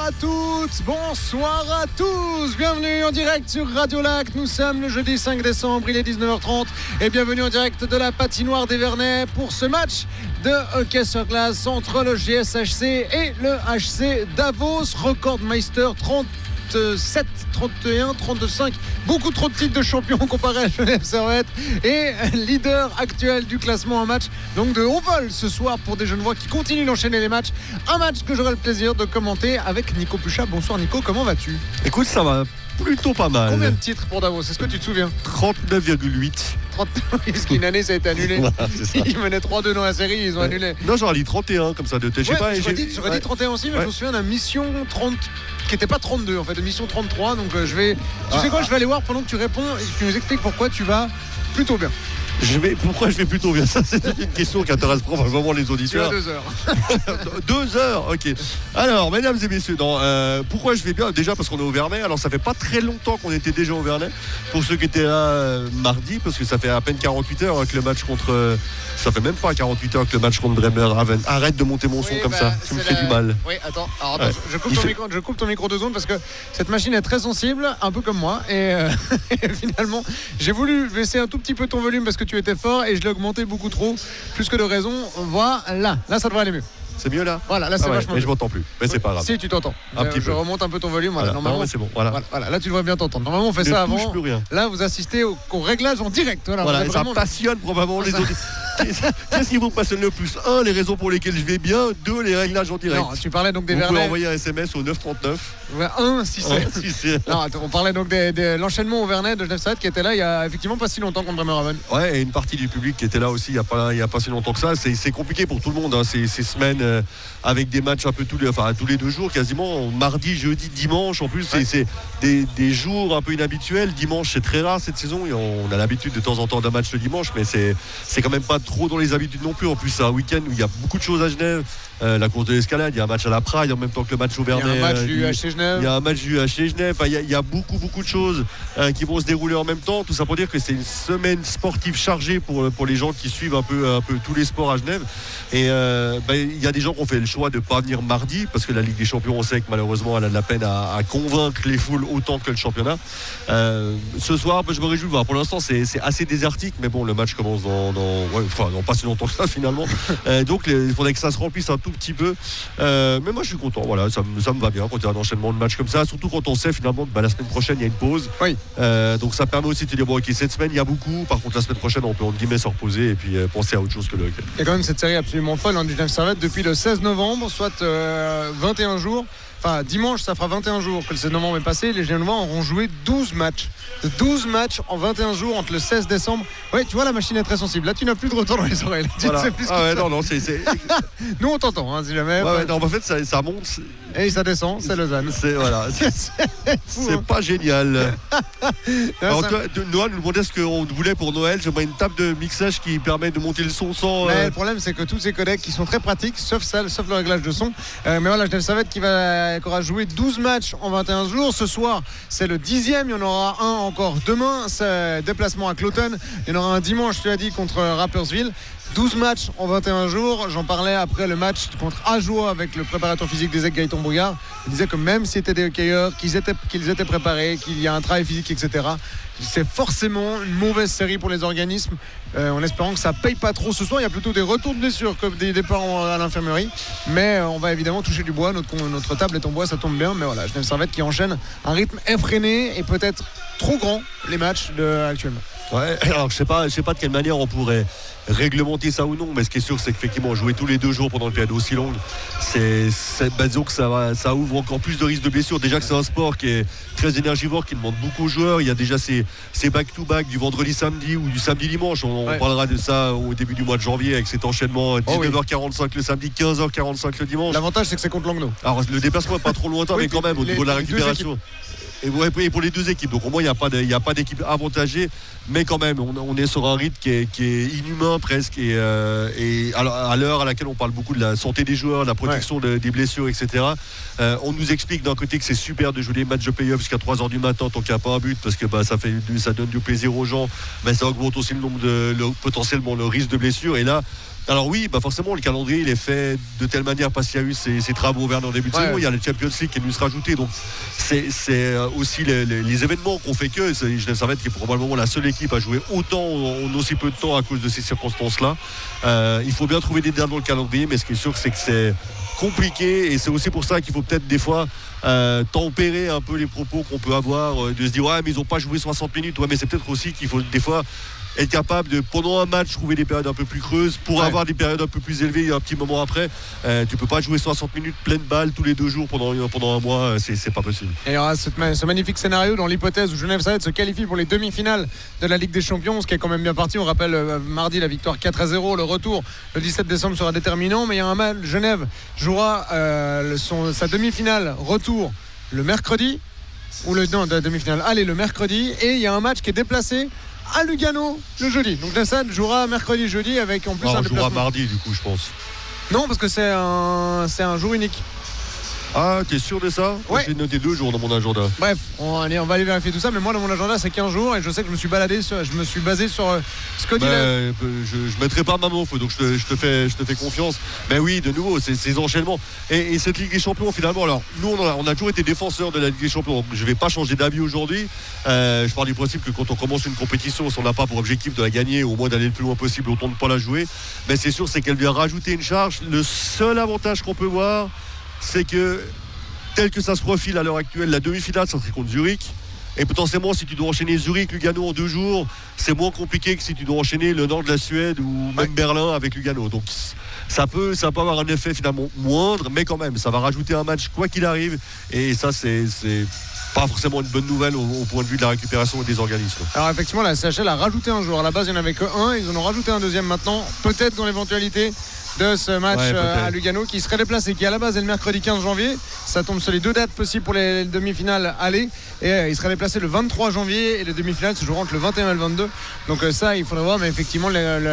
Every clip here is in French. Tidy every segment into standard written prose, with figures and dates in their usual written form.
à toutes, bonsoir à tous. Bienvenue en direct sur Radio Lac. Nous sommes le jeudi 5 décembre, il est 19h30 et bienvenue en direct de la patinoire des Vernets pour ce match de hockey sur glace entre le JSHC et le HC Davos. Recordmeister 37, 31, 32-5, beaucoup trop de titres de champion comparé à Genève Servette et leader actuel du classement. Un match donc de haut vol ce soir pour des Genevois qui continuent d'enchaîner les matchs. Un match que j'aurai le plaisir de commenter avec Nico Puchat. Bonsoir Nico, comment vas-tu? Écoute, ça va plutôt pas mal. Combien de titres pour Davos? Est-ce que tu te souviens? 39,8. Parce qu'une année ça a été annulé. Voilà, c'est ça. Ils menaient 3-2 dans la série, ils ont annulé. Non, j'aurais dit 31 comme ça de tête. J'aurais dit 31 aussi, mais je me souviens d'un mission 30 qui n'était pas 32 en fait, de mission 33. Donc je vais. Tu sais quoi, je vais aller voir pendant que tu réponds et tu nous expliques pourquoi tu vas plutôt bien. Pourquoi je vais plutôt bien? Ça, c'est une question qui intéresse probablement les auditeurs. Tu as 2 heures. 2 heures, ok. Alors, mesdames et messieurs, pourquoi je vais bien? Déjà parce qu'on est au Vernet. Alors, ça fait pas très longtemps qu'on était déjà au Vernet. Pour ceux qui étaient là mardi, parce que ça fait à peine 48 heures que le match contre. Ça fait même pas 48 heures que le match contre Bremerhaven. Arrête de monter mon son comme ça. Ça me fait du mal. Oui, attends. Alors, attends, je coupe ton micro 2 secondes parce que cette machine est très sensible, un peu comme moi. Et finalement, j'ai voulu baisser un tout petit peu ton volume parce que tu étais fort et je l'ai augmenté beaucoup trop, plus que de raison. Voilà, là ça devrait aller mieux. C'est mieux là? Voilà, là c'est vachement mieux. Mais je m'entends plus. Mais c'est pas grave. Si tu t'entends. Je remonte un peu ton volume. Voilà, normalement c'est bon. Voilà, là tu devrais bien t'entendre. Normalement on fait ça avant. Plus rien. Là vous assistez au réglage en direct. Voilà, ça passionne probablement les autres. Qu'est-ce qui vous passionne le plus? 1, les raisons pour lesquelles je vais bien. 2, les réglages en direct. Non, tu parlais donc des Vernets. Vous pouvez envoyer un SMS au 939. 1 si c'est. Non, attends, on parlait donc de l'enchaînement au Vernet de Genève Servette qui était là il y a effectivement pas si longtemps contre Bremerhaven. Ouais, et une partie du public qui était là aussi il y a pas si longtemps que ça. C'est compliqué pour tout le monde hein, ces semaines avec des matchs un peu tous les 2 jours quasiment, mardi, jeudi, dimanche. En plus c'est des jours un peu inhabituels. Dimanche c'est très rare cette saison. On a l'habitude de temps en temps d'un match le dimanche, mais c'est quand même pas trop dans les habitudes non plus. En plus c'est un week-end où il y a beaucoup de choses à Genève. La course de l'escalade, il y a un match à la Praille en même temps que le match au Vernet. Il y a un match du HC Genève. Il y a un match du HC Genève. Enfin, il y a beaucoup de choses qui vont se dérouler en même temps. Tout ça pour dire que c'est une semaine sportive chargée pour les gens qui suivent un peu tous les sports à Genève. Et il y a des gens qui ont fait le choix de ne pas venir mardi parce que la Ligue des Champions, on sait que malheureusement elle a de la peine à convaincre les foules autant que le championnat. Ce soir, je me réjouis de voir. Pour l'instant, c'est assez désertique, mais bon, le match commence dans pas si longtemps que ça finalement. Donc il faudrait que ça se remplisse un tout petit peu. Mais moi je suis content. Voilà, ça me va bien quand il y a un enchaînement de matchs comme ça. Surtout quand on sait finalement que la semaine prochaine il y a une pause. Oui. Donc ça permet aussi de se dire bon ok, cette semaine il y a beaucoup. Par contre la semaine prochaine on peut entre guillemets se reposer et puis penser à autre chose que le hockey. Il y a quand même cette série absolument folle du Genève Servette depuis le 16 novembre, soit 21 jours. Enfin, dimanche, ça fera 21 jours que le 16 novembre est passé. Les Genevois auront joué 12 matchs. 12 matchs en 21 jours entre le 16 décembre. Oui, tu vois, la machine est très sensible. Là, tu n'as plus de retour dans les oreilles. Tu ne sais plus ce que c'est. Nous, on t'entend, hein, si jamais. Non, en fait, ça monte. Et ça descend, c'est Lausanne. C'est pas génial. Alors, Noël nous demandait ce qu'on voulait pour Noël. J'aimerais une table de mixage qui permet de monter le son sans. Mais le problème, c'est que tous ces codecs qui sont très pratiques, sauf le réglage de son. Mais voilà, Genève Servette qui aura joué 12 matchs en 21 jours. Ce soir, c'est le 10e. Il y en aura un encore demain. C'est déplacement à Cloton. Il y en aura un dimanche, tu as dit, contre Rapperswil. 12 matchs en 21 jours. J'en parlais après le match contre Ajoie avec le préparateur physique des Aigues Gaëtan Brouillard. Il disait que même s'ils étaient des hockeyeurs, qu'ils étaient préparés, qu'il y a un travail physique, etc., c'est forcément une mauvaise série pour les organismes, en espérant que ça paye pas trop ce soir. Il y a plutôt des retours de blessures que des départs à l'infirmerie, mais on va évidemment toucher du bois. Notre table est en bois, ça tombe bien, mais voilà, Genève Servette qui enchaîne un rythme effréné et peut-être trop grand les matchs actuellement. Ouais, alors je sais pas de quelle manière on pourrait réglementer ça ou non, mais ce qui est sûr c'est qu'effectivement jouer tous les 2 jours pendant une période aussi longue, disons que ça ouvre encore plus de risques de blessures. Déjà que c'est un sport qui est très énergivore, qui demande beaucoup aux joueurs. Il y a déjà ces back-to-back du vendredi samedi ou du samedi dimanche. On parlera de ça au début du mois de janvier avec cet enchaînement 19h45 le samedi, 15h45 le dimanche. L'avantage c'est que c'est contre Langnau. Alors le déplacement n'est pas trop lointain, mais quand même au niveau de la récupération. Et pour les 2 équipes, donc au moins il n'y a pas d'équipe avantagée, mais quand même on est sur un rythme qui est inhumain presque, et à l'heure à laquelle on parle beaucoup de la santé des joueurs, de la protection des blessures, etc. On nous explique d'un côté que c'est super de jouer des matchs de play-off jusqu'à 3h du matin tant qu'il n'y a pas un but, parce que ça donne du plaisir aux gens, mais ça augmente aussi potentiellement le risque de blessure. Et là Alors oui, forcément le calendrier il est fait de telle manière parce qu'il y a eu ces travaux verts en début de saison. Il y a le Champions League qui est venu se rajouter, donc c'est aussi les événements qu'on fait que Genève Servette qui est probablement la seule équipe à jouer autant en aussi peu de temps à cause de ces circonstances-là. Il faut bien trouver des dates dans le calendrier, mais ce qui est sûr c'est que c'est compliqué et c'est aussi pour ça qu'il faut peut-être des fois tempérer un peu les propos qu'on peut avoir, de se dire ouais mais ils n'ont pas joué 60 minutes, ouais mais c'est peut-être aussi qu'il faut des fois être capable de, pendant un match, trouver des périodes un peu plus creuses pour avoir des périodes un peu plus élevées un petit moment après. Tu peux pas jouer 60 minutes pleine balle tous les 2 jours pendant un mois, c'est pas possible. Et il y aura ce magnifique scénario dans l'hypothèse où Genève Servette se qualifie pour les demi-finales de la Ligue des Champions, ce qui est quand même bien parti. On rappelle mardi la victoire 4-0, le retour le 17 décembre sera déterminant, mais il y a un match. Genève jouera sa demi-finale retour le mercredi de demi-finale le mercredi, et il y a un match qui est déplacé à Lugano le jeudi. Donc Genève jouera mercredi jeudi avec en plus un déplacement. On jouera mardi du coup je pense. Non parce que c'est un jour unique. Ah, t'es sûr de ça? Ouais. J'ai noté 2 jours dans mon agenda. Bref, on va aller vérifier tout ça, mais moi dans mon agenda c'est 15 jours et je sais que je me suis basé sur ce que dit je mettrai pas ma mot, donc je te fais confiance. Mais oui, de nouveau, c'est ces enchaînements. Et cette Ligue des Champions, finalement, alors nous on a toujours été défenseurs de la Ligue des Champions, donc je vais pas changer d'avis aujourd'hui. Je pars du principe que quand on commence une compétition, si on n'a pas pour objectif de la gagner, au moins d'aller le plus loin possible, autant de pas la jouer. Mais c'est sûr, c'est qu'elle vient rajouter une charge. Le seul avantage qu'on peut voir, c'est que tel que ça se profile à l'heure actuelle, la demi-finale ça serait contre Zurich, et potentiellement si tu dois enchaîner Zurich, Lugano en 2 jours, c'est moins compliqué que si tu dois enchaîner le nord de la Suède ou même Berlin avec Lugano. Donc ça peut avoir un effet finalement moindre, mais quand même ça va rajouter un match quoi qu'il arrive, et ça c'est pas forcément une bonne nouvelle au point de vue de la récupération des organismes. Alors effectivement la CHL a rajouté un joueur, à la base il n'y en avait que un, ils en ont rajouté un deuxième maintenant, peut-être dans l'éventualité de ce match à Lugano qui serait déplacé, qui à la base est le mercredi 15 janvier. Ça tombe sur les 2 dates possibles pour les demi-finales aller, et il serait déplacé le 23 janvier et les demi-finales se joueront entre le 21 et le 22. Donc ça il faudra voir, mais effectivement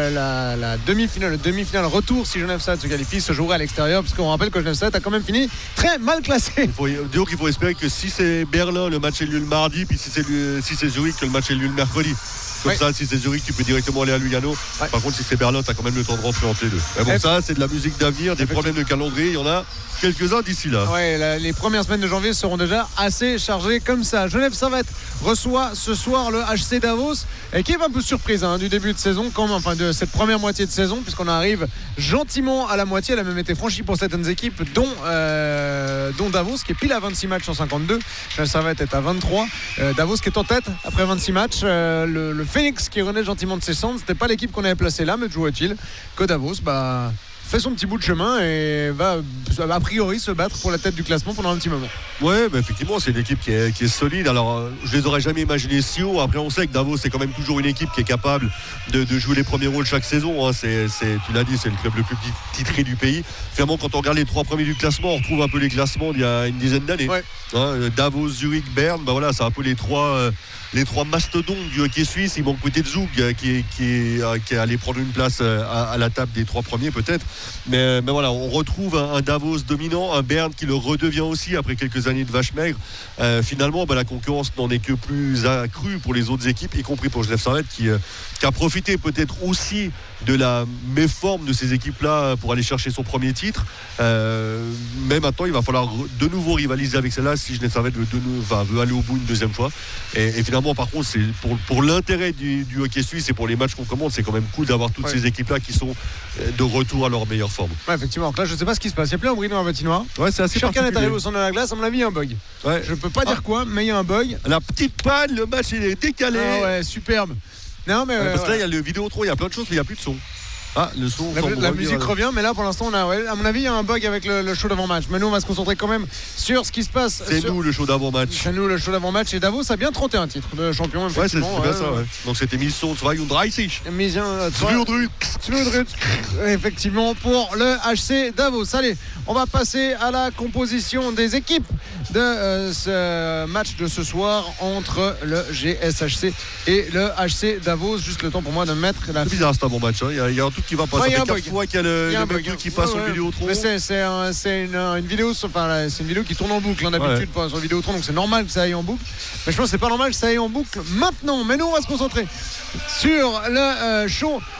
la demi-finale, le demi-finale retour si Genève Servette se qualifie se jouerait à l'extérieur, parce qu'on rappelle que Genève Servette a quand même fini très mal classé. Donc il faut espérer que si c'est Berlin le match est lieu le mardi, puis si c'est Zurich que le match est lieu le mercredi. Comme ça, si c'est Zurich, tu peux directement aller à Lugano. Par contre, si c'est Berlin, tu as quand même le temps de rentrer entre les deux. Mais bon, ça, c'est de la musique d'avenir, des problèmes de calendrier. Il y en a quelques-uns d'ici là. Ouais, les premières semaines de janvier seront déjà assez chargées comme ça. Genève Servette reçoit ce soir le HC Davos, équipe un peu surprise du début de saison, de cette première moitié de saison, puisqu'on arrive gentiment à la moitié. Elle a même été franchie pour certaines équipes, dont Davos, qui est pile à 26 matchs en 52. Genève Servette est à 23. Davos qui est en tête après 26 matchs. Le Phoenix qui renaît gentiment de ses cendres. C'était pas l'équipe qu'on avait placée là, mais toujours est-il que Davos fait son petit bout de chemin et va a priori se battre pour la tête du classement pendant un petit moment. Ouais, effectivement, c'est une équipe qui est solide. Alors, je les aurais jamais imaginés si haut. Après, on sait que Davos, c'est quand même toujours une équipe qui est capable de jouer les premiers rôles chaque saison. Tu l'as dit, c'est le club le plus titré du pays. Finalement, quand on regarde les 3 premiers du classement, on retrouve un peu les classements d'il y a une dizaine d'années. Ouais. Davos, Zurich, Berne, c'est un peu les trois mastodontes du hockey suisse. Il manque peut-être Zug qui est allé prendre une place à la table des 3 premiers peut-être. Mais voilà, on retrouve un Davos dominant, un Berne qui le redevient aussi après quelques années de vache maigre. Finalement, la concurrence n'en est que plus accrue pour les autres équipes, y compris pour Genève Servette qui a profité peut-être aussi de la méforme de ces équipes-là pour aller chercher son premier titre. Mais maintenant, il va falloir de nouveau rivaliser avec celle-là si Genève Servette veut aller au bout une deuxième fois. Et finalement, par contre, c'est pour l'intérêt du hockey suisse et pour les matchs qu'on commande, c'est quand même cool d'avoir toutes ces équipes-là qui sont de retour à leur meilleure forme. Ouais, effectivement. Donc là, je ne sais pas ce qui se passe. Il y a plein de bruit dans la patinoire. Ouais, c'est assez particulier. Chacun est arrivé au centre de la glace. À mon avis, il y a un bug. Ouais. Je ne peux pas dire quoi, mais il y a un bug. La petite panne, le match il est décalé. Ah ouais, superbe. Non, mais parce que là, il y a le Vidéotron, il y a plein de choses, mais il n'y a plus de son. Le son, la musique revient, mais là pour l'instant à mon avis il y a un bug avec le show d'avant-match. Mais nous on va se concentrer quand même sur ce qui se passe. Nous le show d'avant-match. C'est nous le show d'avant-match, et Davos a bien 31 titres de champion. Ouais, c'est bien ça. Ouais. Donc c'était émission 32. Effectivement pour le HC Davos. Allez, on va passer à la composition des équipes de ce match de ce soir entre le GSHC et le HC Davos. Juste le temps pour moi de mettre la. C'est bizarre cet avant-match. Il y a un truc qui va pas. Ça fait 4 fois qu'il y a le même truc qui passe sur le Vidéotron. Mais c'est une vidéo, c'est une vidéo qui tourne en boucle d'habitude sur le Vidéotron, donc c'est normal que ça aille en boucle. Mais je pense que c'est pas normal que ça aille en boucle maintenant. Mais nous on va se concentrer sur le show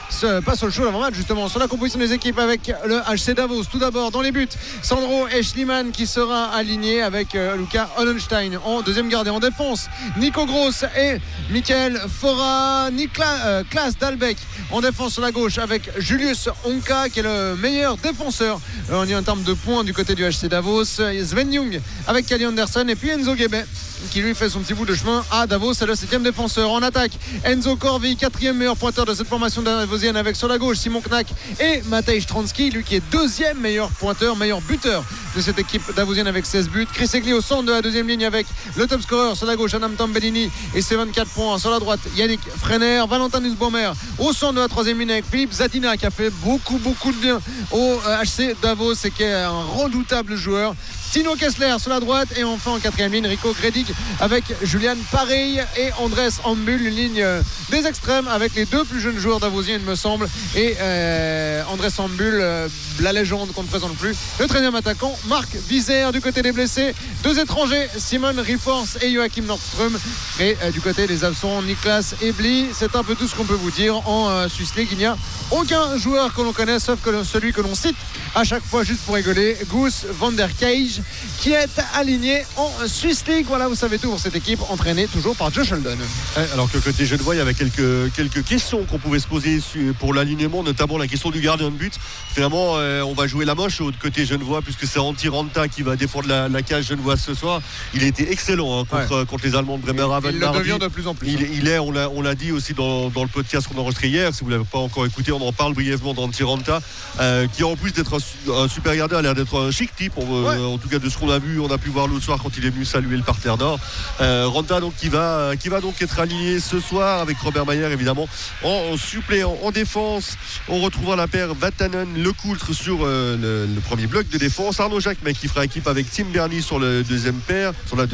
passe au show avant-match justement sur la composition des équipes avec le HC Davos. Tout d'abord dans les buts, Sandro Eschliman qui sera aligné avec Luca Hollenstein en deuxième gardien. En défense, Nico Gross et Michael Fora. Klaas Dalbeck en défense sur la gauche avec Julius Onka qui est le meilleur défenseur en termes de points du côté du HC Davos. Sven Jung avec Kali Anderson et puis Enzo Guébet qui lui fait son petit bout de chemin à Davos, c'est le 7e défenseur. En attaque, Enzo Corvi, 4e meilleur pointeur de cette formation davosienne avec sur la gauche Simon Knack et Matej Stransky, lui qui est 2e meilleur pointeur, meilleur buteur de cette équipe davosienne avec 16 buts. Chris Egli au centre de la deuxième ligne avec le top scorer sur la gauche Adam Tambellini et ses 24 points. Sur la droite, Yannick Frener, Valentin Nussbaumer au centre de la troisième ligne avec Philippe Zadina qui a fait beaucoup de bien au HC Davos et qui est un redoutable joueur. Tino Kessler sur la droite et enfin en quatrième ligne Rico Gredig avec Julian Parey et Andrés Ambul, une ligne des extrêmes avec les deux plus jeunes joueurs davosiens il me semble et Andrés Ambul, la légende qu'on ne présente plus, le 13e attaquant Marc Vizère. Du côté des blessés, 2 étrangers, Simon Rifors et Joachim Nordström, et du côté des absents, Niklas Ebli. C'est un peu tout ce qu'on peut vous dire en Swiss League. Il n'y a aucun joueur que l'on connaît sauf que celui que l'on cite à chaque fois juste pour rigoler, Goose van der Cage, qui est aligné en Swiss League. Voilà, vous savez tout pour cette équipe entraînée toujours par Joe Sheldon. Alors que côté Genevois, il y avait quelques questions qu'on pouvait se poser pour l'alignement, notamment la question du gardien de but. Finalement, on va jouer la moche côté Genevois puisque c'est Antti Ranta qui va défendre la cage genevoise ce soir. Il a été excellent contre les Allemands de Bremerhaven. Il le devient de plus en plus. On l'a dit aussi dans le podcast qu'on a enregistré hier. Si vous ne l'avez pas encore écouté, on en parle brièvement d'Antti Ranta, qui en plus d'être un super gardien a l'air d'être un chic type. En tout cas de ce qu'on a vu, on a pu voir l'autre soir quand il est venu saluer le parterre nord. Ranta donc qui va donc être aligné ce soir avec Robert Mayer évidemment en suppléant. En défense, on retrouvera la paire Vatanen-Lecoultre sur le premier bloc de défense. Arnaud Jacquemet qui fera équipe avec Tim Berny sur la deuxième paire.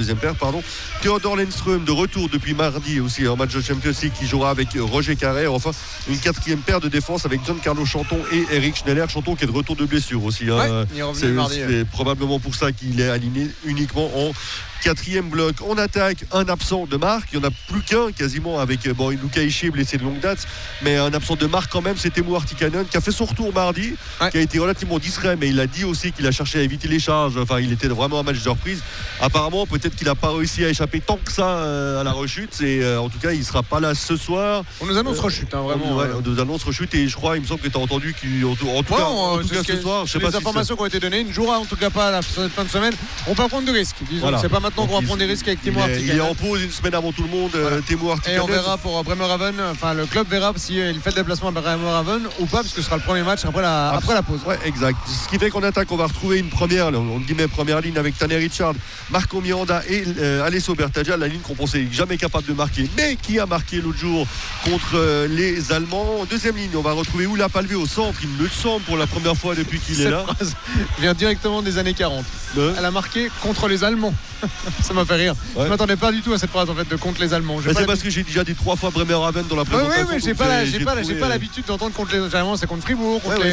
Theodor Lennström de retour depuis mardi aussi en match de Champions League qui jouera avec Roger Carré. Enfin une quatrième paire de défense avec Giancarlo Chanton et Eric Schneller. Chanton qui est de retour de blessure aussi. Il est revenu mardi. C'est probablement pour ça qu'il est aligné uniquement en quatrième bloc. On attaque un absent de marque, il n'y en a plus qu'un quasiment avec Luca Ishii blessé de longue date, mais un absent de marque quand même, c'est Teemu Artikainen qui a fait son retour mardi, qui a été relativement discret, mais il a dit aussi qu'il a cherché à éviter les charges. Enfin, il était vraiment un match de reprise. Apparemment, peut-être qu'il n'a pas réussi à échapper tant que ça à la rechute, et en tout cas il ne sera pas là ce soir. On nous annonce rechute vraiment. On nous annonce rechute, et je crois, il me semble que tu as entendu qu'en tout cas ce soir, je sais pas les informations qui ont été données, il ne jouera en tout cas pas à la fin de semaine. On peut prendre de risques, disons. Voilà. C'est pas maintenant qu'on va prendre des risques avec Teemu Artikainen. Il est en pause une semaine avant tout le monde, Teemu Artikainen. Et on verra pour Bremerhaven, enfin le club verra s'il fait le déplacement à Bremerhaven ou pas, parce que ce sera le premier match après la pause. Ouais, exact. Ce qui fait qu'en attaque, on va retrouver une première ligne avec Tanner Richard, Marco Miranda et Alessio Bertaggia, la ligne qu'on pensait jamais capable de marquer, mais qui a marqué l'autre jour contre les Allemands. En deuxième ligne, on va retrouver Oula Palvé au centre, il me semble, pour la première fois depuis qu'il est là. Cette phrase vient directement des années 40. Elle a marqué contre les Allemands. Ça m'a fait rire. Je m'attendais pas du tout à cette phrase en fait de contre les Allemands. C'est parce que j'ai déjà dit 3 fois Bremerhaven dans la présentation. Oui, j'ai pas l'habitude d'entendre contre les Allemands. C'est contre Fribourg, contre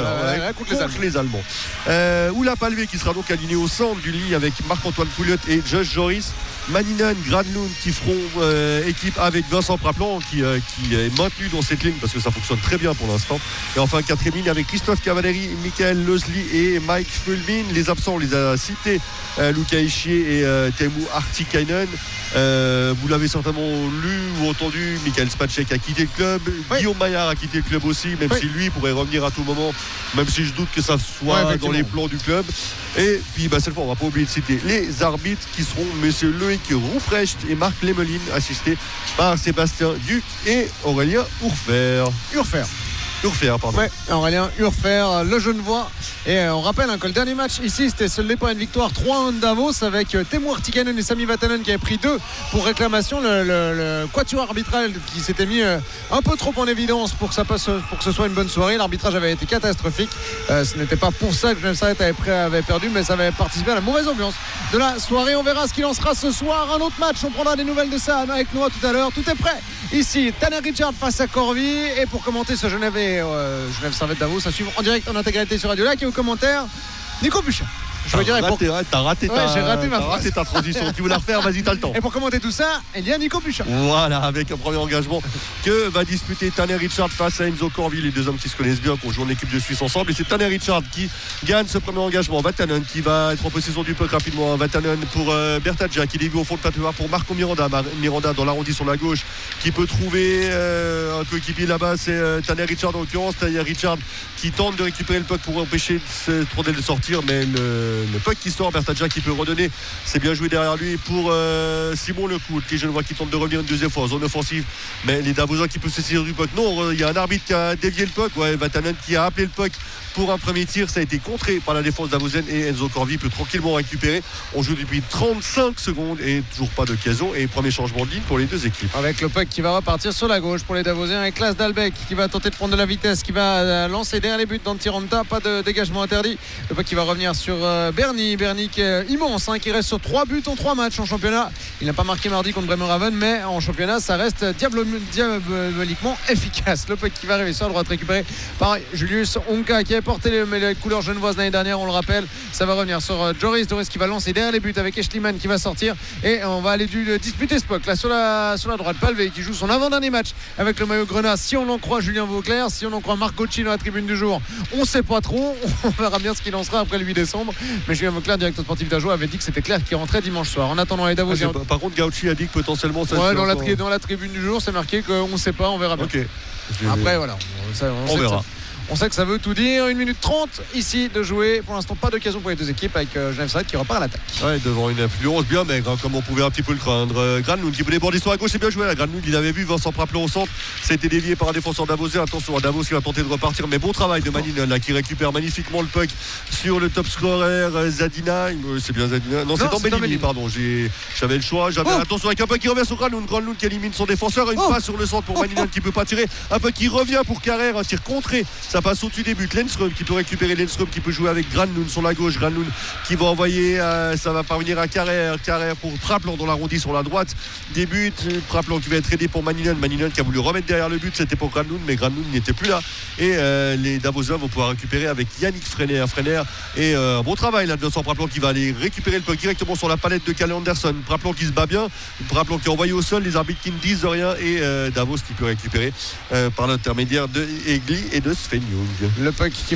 les Allemands. Oula Palvé qui sera donc aligné au centre du ligne avec Marc-Antoine Pouliot et Josh Joris. Maninen, Gradlund qui feront équipe avec Vincent Praplan qui est maintenu dans cette ligne parce que ça fonctionne très bien pour l'instant. Et enfin quatrième ligne avec Christophe Cavalieri, Michael Losli et Mike Fulmin. Les absents, on les a cités, Luca Ishii et Teemu Artikainen. Vous l'avez certainement lu ou entendu, Michael Spacek a quitté le club, Guillaume Maillard a quitté le club aussi, même si lui pourrait revenir à tout moment, même si je doute que ça soit dans les plans du club. Et puis cette fois on va pas oublier de citer les arbitres qui seront messieurs Loïc Ruprecht et Marc Lemelin, assistés par Sébastien Duc et Aurélien Urfer, pardon. Aurélien Urfer, le Genevois. Et on rappelle que le dernier match ici c'était soldé par une victoire 3-1 de Davos avec Teemu Artikainen et Sami Vatanen qui avaient pris 2 pour réclamation. Le quatuor arbitral qui s'était mis un peu trop en évidence pour que ce soit une bonne soirée. L'arbitrage avait été catastrophique. Ce n'était pas pour ça que Genève Servette avait perdu, mais ça avait participé à la mauvaise ambiance de la soirée. On verra ce qu'il en sera ce soir. Un autre match, on prendra des nouvelles de ça avec Noah tout à l'heure. Tout est prêt ici. Tanner Richard face à Corvi. Et pour commenter ce Genève Servette Davos à suivre en direct en intégralité sur Radio Lac, et aux commentaires Nico Buchet. Je veux dire, t'as raté j'ai raté ma phrase. ta transition. Tu veux la refaire, vas-y, t'as le temps. Et pour commenter tout ça, il y a Nico Puchat. Voilà, avec un premier engagement que va disputer Tanner Richard face à Enzo Corvi, les deux hommes qui se connaissent bien, qui ont joué en équipe de Suisse ensemble. Et c'est Tanner Richard qui gagne ce premier engagement. Vatanen qui va être en possession du puck rapidement. Vatanen pour Bertaggia qui dévie au fond de patinoire pour Marco Miranda. Miranda dans l'arrondi sur la gauche qui peut trouver un coéquipier là-bas. C'est Tanner Richard en l'occurrence. Tanner Richard qui tente de récupérer le puck pour empêcher ce tournel de sortir, mais le puck qui sort, Bertaggia qui peut redonner. C'est bien joué derrière lui pour Simon Lecout qui, je le vois, qui tente de revenir une deuxième fois en zone offensive, mais les Davoisins qui peuvent se saisir du puck. Non, il y a un arbitre qui a dévié le puck. Vatanen qui a appelé le puck pour un premier tir, ça a été contré par la défense davosienne et Enzo Corvi peut tranquillement récupérer. On joue depuis 35 secondes et toujours pas d'occasion, et premier changement de ligne pour les deux équipes. Avec le puck qui va repartir sur la gauche pour les Davosiens, avec Klaas Dalbec qui va tenter de prendre de la vitesse, qui va lancer derrière les buts d'Antiranta, pas de dégagement interdit. Le puck qui va revenir sur Bernie qui est immense, qui reste sur 3 buts en 3 matchs en championnat. Il n'a pas marqué mardi contre Bremerhaven, mais en championnat ça reste diaboliquement efficace. Le puck qui va arriver sur la droite, récupéré par Julius Onka qui a porté les couleurs genevoises l'année dernière, on le rappelle. Ça va revenir sur Joris qui va lancer derrière les buts avec Eschliman qui va sortir, et on va aller disputer ce puck là sur la droite. Palvé qui joue son avant-dernier match avec le maillot Grenat, si on en croit Julien Vauclair, si on en croit Marc Gauchy dans la tribune du jour, on sait pas trop. On verra bien ce qu'il en sera après le 8 décembre, mais Julien Vauclair, directeur sportif d'Ajo, avait dit que c'était clair qu'il rentrait dimanche soir. En attendant les Davosiens, par contre Gauchy a dit que potentiellement ça dans la tribune du jour c'est marqué qu'on sait pas, on verra bien. Après voilà, on verra. On sait que ça veut tout dire. 1 minute 30 ici de jouer. Pour l'instant, pas d'occasion pour les deux équipes, avec Genève Servette qui repart à l'attaque. Ouais, devant une influence bien maigre, comme on pouvait un petit peu le craindre. Granlund qui voulait border sur la gauche, c'est bien joué. Granlund, il avait vu Vincent Praplon au centre. Ça a été dévié par un défenseur davosien. Attention à Davos qui va tenter de repartir. Mais bon travail de Maninen là, qui récupère magnifiquement le puck sur le top scorer Zadina. C'est bien Zadina. Non, c'est Tambellini, pardon. J'avais le choix. Attention avec un puck qui revient sur Granlund. Granlund qui élimine son défenseur. Une passe sur le centre pour Maninen qui peut pas tirer. Un puck qui revient pour Carrère. Un tir contré. Ça passe au-dessus des buts. Lindström qui peut récupérer, Lindström qui peut jouer avec Granlund sur la gauche, Granlund qui va envoyer, ça va parvenir à Carrère pour Praplon dans l'arrondi sur la droite, des buts, Praplon qui va être aidé pour Maninen qui a voulu remettre derrière le but, c'était pour Granlund, mais Granlund n'était plus là, et les Davosiens vont pouvoir récupérer avec Yannick Freiner et bon travail là de Vincent Praplon qui va aller récupérer le puck directement sur la palette de Kalle Anderson. Praplon qui se bat bien, Praplon qui est envoyé au sol, les arbitres qui ne disent rien, et Davos qui peut récupérer par l'intermédiaire de Egli et de Sven Jung. Le puck qui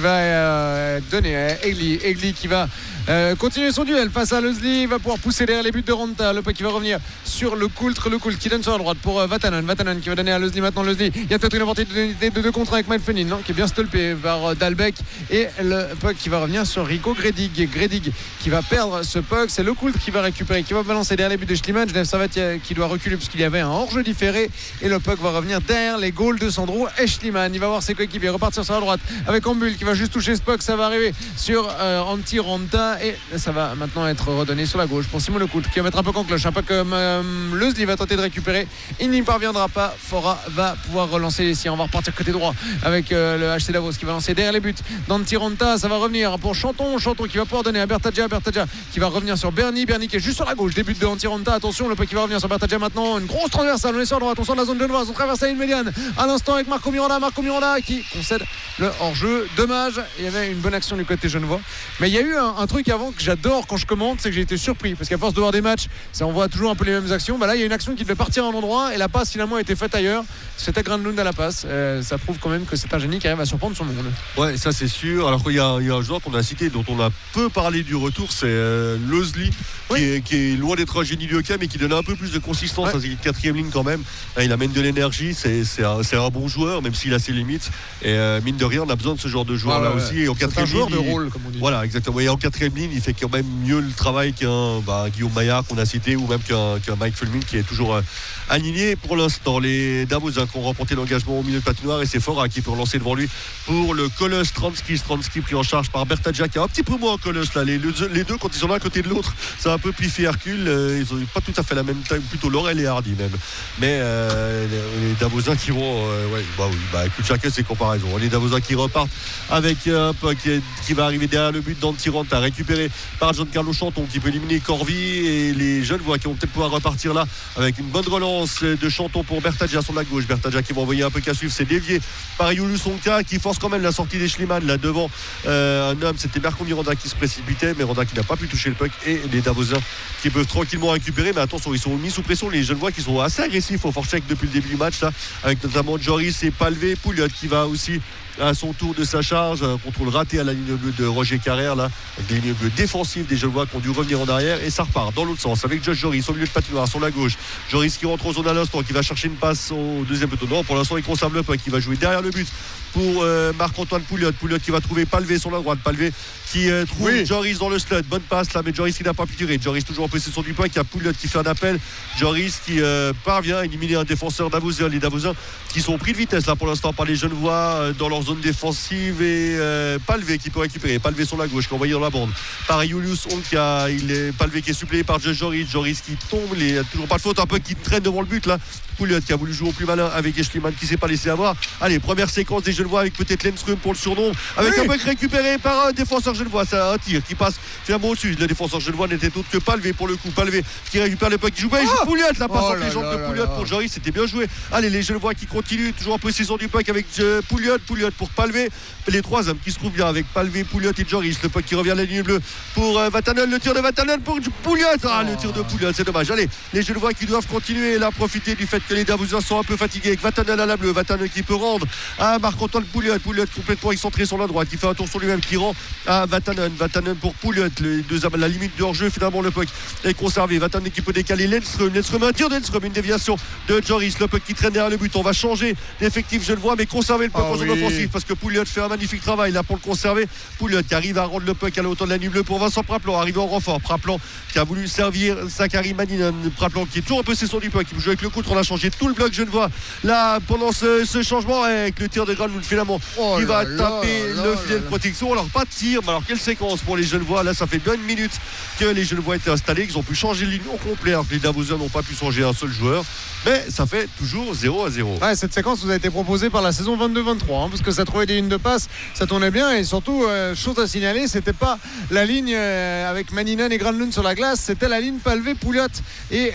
va donner à Egli qui va continuer son duel face à Leslie, il va pouvoir pousser derrière les buts de Ranta. Le puck qui va revenir sur le Coult qui donne sur la droite pour Vatanen qui va donner à Leslie maintenant. Leslie, il y a peut-être une opportunité de 2 contre 1 avec Mike Fenin, qui est bien stolpé par Dalbec, et le puck qui va revenir sur Rico Gredig qui va perdre ce puck. C'est le Coult qui va récupérer, qui va balancer derrière les buts de Schliemann. Genève Servette qui doit reculer puisqu'il y avait un hors-jeu différé, et le puck va revenir derrière les goals de Sandro Eschliman. Il va voir ses coéquipiers repartir sur la droite avec Ambul qui va juste toucher ce puck. Ça va arriver sur Antiranta, et ça va maintenant être redonné sur la gauche pour Simon Lecout qui va mettre un puck en cloche, un puck comme Leslie va tenter de récupérer, il n'y parviendra pas. Fora va pouvoir relancer les siens. On va repartir côté droit avec le HC Davos qui va lancer derrière les buts d'Antiranta. Ça va revenir pour Chanton qui va pouvoir donner à Bertaggia qui va revenir sur Bernie qui est juste sur la gauche des buts de Antiranta. Attention, le puck qui va revenir sur Bertaggia maintenant, une grosse transversale, on est sur droite, on sort de la zone genevoise, on traverse la ligne médiane à l'instant avec Marco Miranda qui concède le hors-jeu. Dommage, il y avait une bonne action du côté genevois, mais il y a eu un truc avant que j'adore quand je commente, c'est que j'ai été surpris parce qu'à force de voir des matchs, on voit toujours un peu les mêmes actions. Là il y a une action qui devait partir à un endroit et la passe finalement a été faite ailleurs. C'était Granlund à la passe. Ça prouve quand même que c'est un génie qui arrive à surprendre son monde. Ouais, ça c'est sûr. Alors qu'il y a un joueur qu'on a cité, dont on a peu parlé du retour, c'est Leslie, qui est loin d'être un génie du hockey, mais qui donne un peu plus de consistance à cette 4e ligne quand même. Il amène de l'énergie, c'est un bon joueur, même s'il a ses limites. Et mine de rien, on a besoin de ce genre de joueur là aussi. Et en 4e joueur ligne, de rôle, comme on dit. Voilà, exactement. Et en 4e ligne, il fait quand même mieux le travail qu'un Guillaume Maillard qu'on a cité, ou même qu'un Mike Fulmin qui est toujours aligné pour l'instant. Les Davosiens qui ont remporté l'engagement au milieu de patinoire, et c'est Fora qui peut relancer devant lui pour le Kolos Stranski pris en charge par Bertaggia qui a un petit peu moins Kolos là. Les deux, quand ils sont l'un à côté de l'autre, c'est un peu piffé Hercule. Ils ont pas tout à fait la même taille, plutôt Laurel et Hardy même. Mais les Davosiens qui vont écoute, chacun ses comparaisons. Les Davosiens Davosien qui repartent avec un puck qui va arriver derrière le but d'Antiranta, récupéré par Giancarlo Chanton qui peut éliminer Corvi, et les Genevois qui vont peut-être pouvoir repartir là avec une bonne relance de Chanton pour Bertaggia sur la gauche. Bertaggia qui va envoyer un peu qu'à suivre, c'est dévié par Julius Onka qui force quand même la sortie des Schliemann là devant un homme, c'était Marco Miranda qui se précipitait, mais Miranda qui n'a pas pu toucher le puck, et les Davosiens qui peuvent tranquillement récupérer. Mais attention, ils sont mis sous pression, les Genevois qui sont assez agressifs au forecheck depuis le début du match là, avec notamment Joris et Palvé. Pouliot qui va aussi à son tour de sa charge, un contrôle raté à la ligne bleue de Roger Carrère là, avec des lignes bleues défensives des Genevois qui ont dû revenir en arrière, et ça repart dans l'autre sens avec Josh Joris au milieu de patinoire sur la gauche. Joris qui rentre en zone à l'instant, qui va chercher une passe au deuxième poteau. Non, pour l'instant il conserve le puck, qui va jouer derrière le but pour Marc-Antoine Pouliot. Pouliot qui va trouver Palvé sur la droite, Palvé qui trouve Joris dans le slot, bonne passe là, mais Joris qui n'a pas pu tirer. Joris toujours en possession du puck, il y a Pouliot qui fait un appel, Joris qui parvient à éliminer un défenseur davosien. Les Davosiens qui sont pris de vitesse là pour l'instant par les Genevois dans leur zone défensive, et Palvé qui peut récupérer, Palvé sur la gauche qui est envoyé dans la bande par Julius Onka, Palvé qui est suppléé par Joris qui tombe, toujours pas de faute, un peu qui traîne devant le but là. Pouliot qui a voulu jouer au plus malin avec Schliemann qui s'est pas laissé avoir. Allez, première séquence des Genevois avec peut-être Lindström pour le surnom, avec un puck récupéré par un défenseur genevois. C'est un tir qui passe finalement au-dessus. Le défenseur genevois n'était autre que Palvé pour le coup. Palvé qui récupère le puck, qui joue bien. Pouliot, la passe entre les jambes de Pouliot pour Joris, c'était bien joué. Allez, les Genevois qui continuent toujours en possession du puck avec Pouliot pour Palvé. Les trois hommes qui se trouvent bien avec Palvé, Pouliot et Joris. Le puck qui revient à la ligne bleue pour Vatanen. Le tir de Vatanen pour Pouliot. Le tir de Pouliot, c'est dommage. Allez, les Genevois qui doivent continuer là, profiter du fait que les Davosiens sont un peu fatigués, avec Vatanen à la bleue. Vatanen qui peut rendre à Marc-Antoine Pouliot. Pouliot complètement excentré sur la droite, qui fait un tour sur lui-même, qui rend à Vatanen. Vatanen pour Pouliot. Les deux hommes à la limite de hors-jeu. Finalement, le puck est conservé. Vatanen qui peut décaler Lindström. Un tir de Lindström, une déviation de Joris. Le puck qui traîne derrière le but. On va changer d'effectif genevois, mais conserver le puck en zone offensive, parce que Pouliot fait un magnifique travail là pour le conserver. Pouliot qui arrive à rendre le puck à la hauteur de la ligne bleue pour Vincent Praplan, arrivé en renfort. Praplan qui a voulu servir Sakari Maninen. Praplan qui est toujours en possession du puck, qui joue avec le contre. On a changé tout le bloc genevois là pendant ce changement, avec le tir de Granlund finalement qui va taper le filet de protection. Alors pas de tir, mais alors quelle séquence pour les Genevois. Là ça fait bien une minute que les Genevois étaient installés, qu'ils ont pu changer le ligne au complet, alors que les Davosiens n'ont pas pu changer un seul joueur, mais ça fait toujours 0-0. Ouais, cette séquence vous a été proposée par la saison 22-23 parce que ça trouvait des lignes de passe, ça tournait bien, et surtout chose à signaler, c'était pas la ligne avec Maninen et Granlund sur la glace, c'était la ligne Palvé, Pouliot et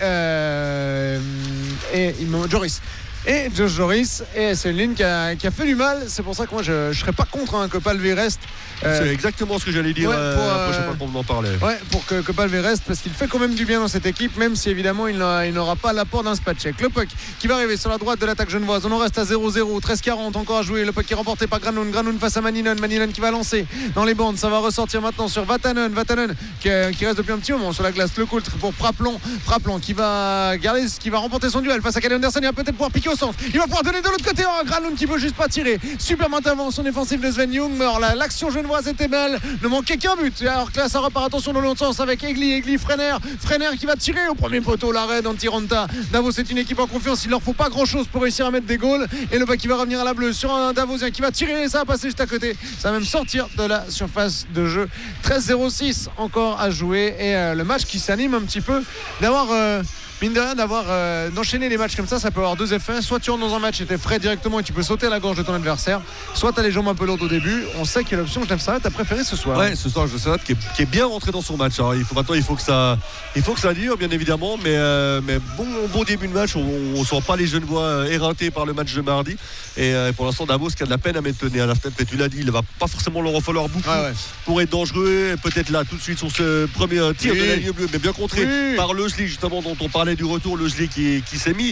Joris. Et Josh Joris, et c'est une ligne qui a fait du mal. C'est pour ça que moi je serais pas contre que Palvé reste. C'est exactement ce que j'allais dire la prochaine fois qu'on en parlait. Ouais, pour que Palvé reste, parce qu'il fait quand même du bien dans cette équipe, même si évidemment il n'aura pas l'apport d'un Spacek. Le puck qui va arriver sur la droite de l'attaque genevoise. On en reste à 0-0, 13-40 encore à jouer. Le puck qui est remporté par Granlund face à Maninen. Maninen qui va lancer dans les bandes. Ça va ressortir maintenant sur Vatanen qui reste depuis un petit moment sur la glace. Le contre pour Praplan qui va remporter son duel face à Kalle Anderson. Il va peut-être pouvoir piquer au centre. Il va pouvoir donner de l'autre côté. Granlund qui peut juste pas tirer. Superbe intervention défensive de Sven Ljung. Alors l'action genevoise était belle. Ne manquait qu'un but. Alors que là ça repart, attention dans l'autre sens avec Egli Frenner qui va tirer au premier poteau. L'arrêt d'Antiranta. Davos c'est une équipe en confiance. Il leur faut pas grand chose pour réussir à mettre des goals. Et le bas qui va revenir à la bleue sur un Davosien qui va tirer. Ça va passer juste à côté. Ça va même sortir de la surface de jeu. 13-06 encore à jouer. Et le match qui s'anime un petit peu. Mine de rien, d'enchaîner les matchs comme ça peut avoir deux effets. Soit tu rentres dans un match et t'es frais directement et tu peux sauter à la gorge de ton adversaire, soit t'as les jambes un peu lourdes au début. On sait qu'il y a l'option Genève Servette t'as préféré ce soir. Ouais, ce soir Genève Servette qui est bien rentré dans son match. Alors, il faut que ça dure bien évidemment, mais bon début de match. On sent pas les Genevois éreintés par le match de mardi. Et pour l'instant Davos qui a de la peine à maintenir à la tête. Mais tu l'as dit, il va pas forcément leur en falloir beaucoup pour être dangereux. Peut-être là tout de suite sur ce premier tir de la ligne bleue, mais bien contré par Lesley justement dont on parlait du retour. Lesley qui s'est mis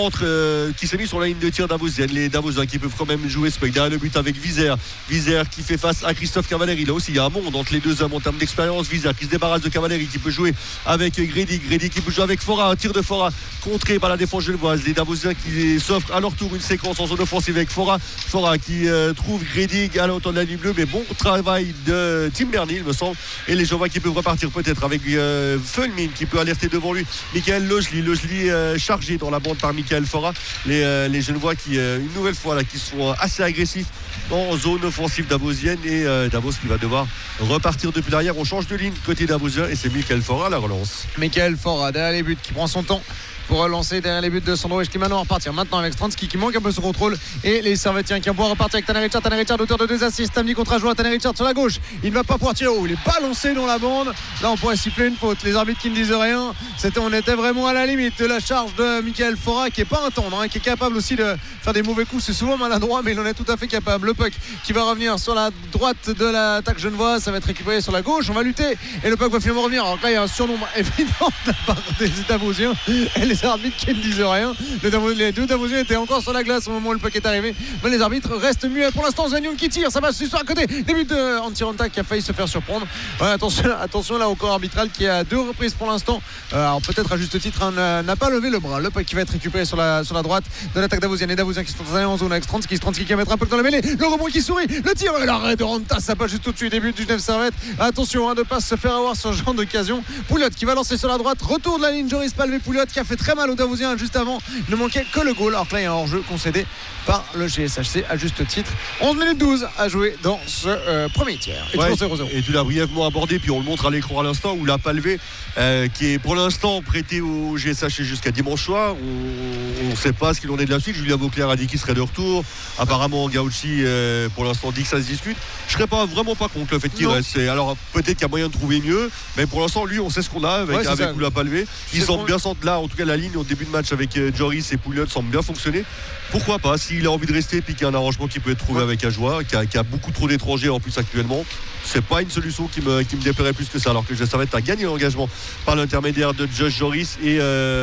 sur la ligne de tir davosienne. Les Davosiens qui peuvent quand même jouer ce mec derrière le but avec Vizère qui fait face à Christophe Cavalieri. Là aussi il y a un monde entre les deux hommes en termes d'expérience. Vizère qui se débarrasse de Cavalieri, qui peut jouer avec Grady qui peut jouer avec Fora. Un tir de Fora contré par la défense genevoise. Les Davosiens qui s'offrent à leur tour une séquence en zone offensive avec Fora qui trouve Grady à la hauteur de la ligne bleue, mais bon travail de Tim Bernie il me semble, et les Genevois qui peuvent repartir peut-être avec Fulmin qui peut alerter devant lui Michael Lesley chargé dans la bande par Michael Fora. Les Genevois qui une nouvelle fois là qui sont assez agressifs en zone offensive davosienne, et Davos qui va devoir repartir depuis l'arrière. On change de ligne côté davosien et c'est Michael Fora à la relance. Michael Fora derrière les buts qui prend son temps pour relancer derrière les buts de Sandro Schliemann. On va repartir maintenant avec Stransky qui manque un peu son contrôle et les Servetiens qui vont pouvoir repartir avec Tanner Richard, auteur de 2 assists. Samedi contre joueur Tanner Richard sur la gauche. Il ne va pas pouvoir tirer haut. Il est balancé dans la bande. Là, on pourrait siffler une faute. Les arbitres qui ne disent rien. On était vraiment à la limite de la charge de Michael Fora, qui est pas un tendre, qui est capable aussi de faire des mauvais coups. C'est souvent maladroit, mais il en est tout à fait capable. Le puck qui va revenir sur la droite de l'attaque genevoise. Ça va être récupéré sur la gauche. On va lutter et le puck va finalement revenir. Alors là, il y a un surnombre évident de la part des Davosiens et les arbitres qui ne disent rien. Les 2 Davosiens étaient encore sur la glace au moment où le puck est arrivé. Mais les arbitres restent muets. Pour l'instant, Zanion qui tire. Ça va se à côté. Début de Antiranta qui a failli se faire surprendre. Ouais, attention là au corps arbitral qui a 2 reprises pour l'instant. Alors peut-être à juste titre n'a pas levé le bras. Le puck qui va être récupéré sur la droite de l'attaque davosienne. Les Davosiens qui sont en zone avec Stransky qui va mettre un puck dans la mêlée. Le rebond qui sourit. Le tir. L'arrêt de Ranta. Ça passe juste au-dessus. Début du Genève Servette. Attention de ne pas se faire avoir ce genre d'occasion. Pouliot qui va lancer sur la droite. Retour de la ligne. Joris Palvé-Pouliot qui a fait très mal aux Davosiens juste avant. Il ne manquait que le goal. Alors que là il y a un hors-jeu concédé par le GSHC à juste titre. 11 minutes 12 à jouer dans ce premier tiers. Et toujours 0-0. Et tu l'as brièvement abordé, puis on le montre à l'écran à l'instant où la Palvé qui est pour l'instant prêté au GSHC jusqu'à dimanche soir. On ne sait pas ce qu'il en est de la suite. Julien Vauclair a dit qu'il serait de retour. Apparemment Gauchi pour l'instant dit que ça se discute. Je serais vraiment pas contre le fait qu'il reste. Alors peut-être qu'il y a moyen de trouver mieux, mais pour l'instant lui on sait ce qu'on a avec la Palvé. Il semble bien sentir là, en tout cas la ligne au début de match avec Joris et Pouliot semble bien fonctionner. Pourquoi pas, s'il a envie de rester puis qu'il y a un arrangement qui peut être trouvé avec Ajoie qui a beaucoup trop d'étrangers en plus actuellement, c'est pas une solution qui me déplairait plus que ça, alors que je savais à gagner l'engagement par l'intermédiaire de Josh Joris et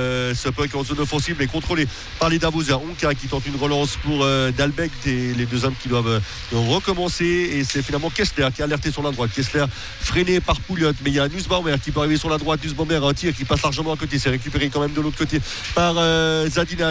ce puck en zone offensive mais contrôlé par les Davosiens. Onka qui tente une relance pour Dalbec et les 2 hommes qui doivent recommencer, et c'est finalement Kessler qui a alerté sur la droite. Kessler freiné par Pouliot, mais il y a Nussbaumer qui peut arriver sur la droite. Nussbaumer un tir qui passe largement à côté, c'est récupéré quand même de l'autre côté par Zadina,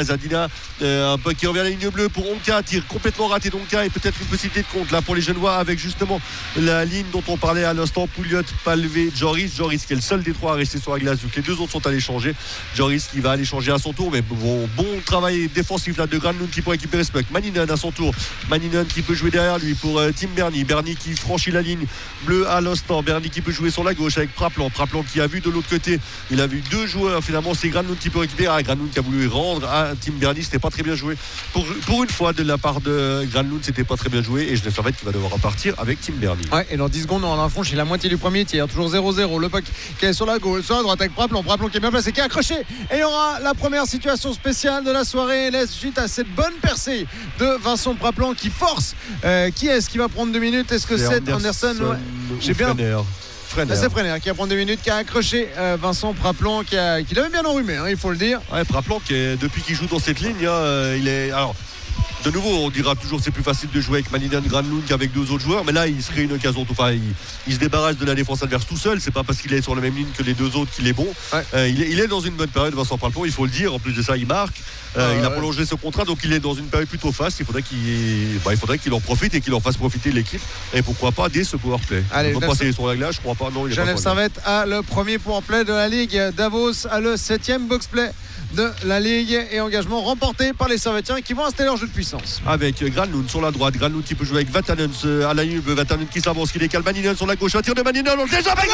un puck qui revient à la ligne bleue pour Onka, tir complètement raté d'Onka et peut-être une possibilité de compte là pour les Genevois avec justement la ligne dont on parlait à l'instant, Pouliot, Palvé, Joris qui est le seul des 3 à rester sur la glace vu que les 2 autres sont allés changer. Joris qui va aller changer à son tour, mais bon travail défensif là de Granlund qui peut récupérer ce puck. Maninen à son tour, Maninen qui peut jouer derrière lui pour Tim Bernie qui franchit la ligne bleue à l'instant. Bernie qui peut jouer sur la gauche avec Praplan qui a vu de l'autre côté, il a vu 2 joueurs, finalement c'est Granlund qui peut récupérer. Granlund qui a voulu rendre à Tim Bernie, c'était pas très bien joué pour une fois de la part de Granlund, c'était pas très bien joué, et Genève Servette qui va devoir repartir avec Tim Bernie. Ouais, et dans 10 secondes on affronte la moitié du premier tiers, toujours 0-0. Le puck qui est sur la gauche, sur la droite avec Praplan qui est bien placé, qui est accroché, et il y aura la première situation spéciale de la soirée suite à cette bonne percée de Vincent Praplan qui force. Qui est-ce qui va prendre 2 minutes? Est-ce que c'est Anderson? J'ai bien Frenner. C'est Frenner qui va prendre 2 minutes, qui a accroché Vincent Praplan qui l'avait bien enrhumé, il faut le dire. Ouais, Praplan depuis qu'il joue dans cette ligne, il est. Alors, de nouveau, on dira toujours c'est plus facile de jouer avec Maninen, Granlund qu'avec 2 autres joueurs, mais là il se crée une occasion. Enfin, il se débarrasse de la défense adverse tout seul. C'est pas parce qu'il est sur la même ligne que les 2 autres qu'il est bon. Ouais. Il est dans une bonne période, Vincent Praplan, il faut le dire. En plus de ça, il marque. Il a prolongé ce contrat, donc il est dans une période plutôt faste. Il faudrait qu'il en profite et qu'il en fasse profiter l'équipe. Et pourquoi pas dès ce powerplay. Allez, on va passer sur la glace, je crois pas. Non, Genève Servette a le premier powerplay de la Ligue. Davos a le 7e boxplay de la Ligue, et engagement remporté par les Servetiens qui vont installer leur jeu de puissance. Avec Granlund sur la droite, Granlund qui peut jouer avec Vatanen à la ligne, Vatanen qui s'avance, qui décale Maninen sur la gauche, un tir de Maninen, on le déjà goal!